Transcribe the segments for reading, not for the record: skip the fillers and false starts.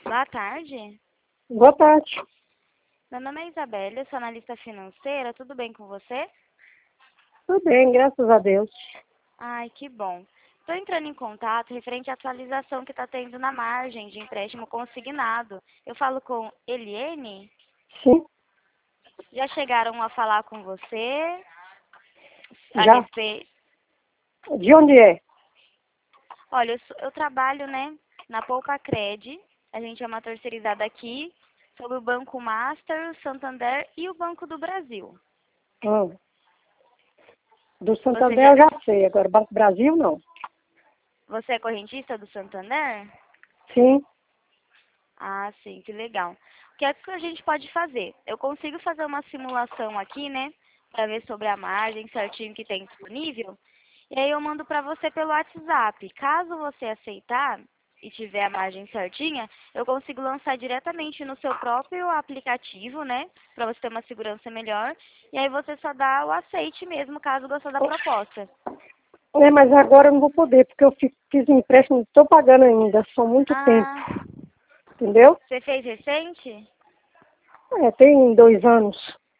Boa tarde. Boa tarde. Meu nome é Isabela, eu sou analista financeira. Tudo bem com você? Tudo bem, graças a Deus. Ai, que bom. Estou entrando em contato referente à atualização que está tendo na margem de empréstimo consignado. Eu falo com Eliene? Sim, Já chegaram a falar com você a já. respeito? De onde é? Olha, eu trabalho, né, na Poupacred. A gente é uma terceirizada aqui sobre o Banco Master, o Santander e o Banco do Brasil. Hum. Do Você Santander já, eu já sei, agora Banco Brasil não. você é correntista do Santander? Sim, Ah, sim, que legal. O que é que a gente pode fazer? Eu consigo fazer uma simulação aqui, né, para ver sobre a margem certinho que tem disponível. E aí eu mando para você pelo WhatsApp. Caso você aceitar e tiver a margem certinha, eu consigo lançar diretamente no seu próprio aplicativo, né, para você ter uma segurança melhor. E aí você só dá o aceite mesmo, caso gostar da proposta. mas agora eu não vou poder, porque eu fiz empréstimo, não estou pagando ainda, só muito tempo, Ah, entendeu? você fez recente? Tem 2 anos,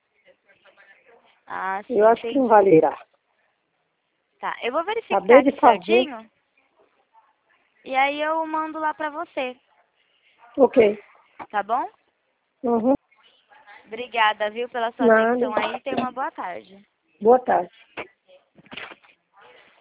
Ah, eu sim, acho que não entendi. valerá. Tá, eu vou verificar Acabei de aqui fazer, certinho. E aí eu mando lá pra você, ok. tá bom? Uhum. Obrigada, viu, pela sua Nada, atenção aí. Tenha uma boa tarde. boa tarde.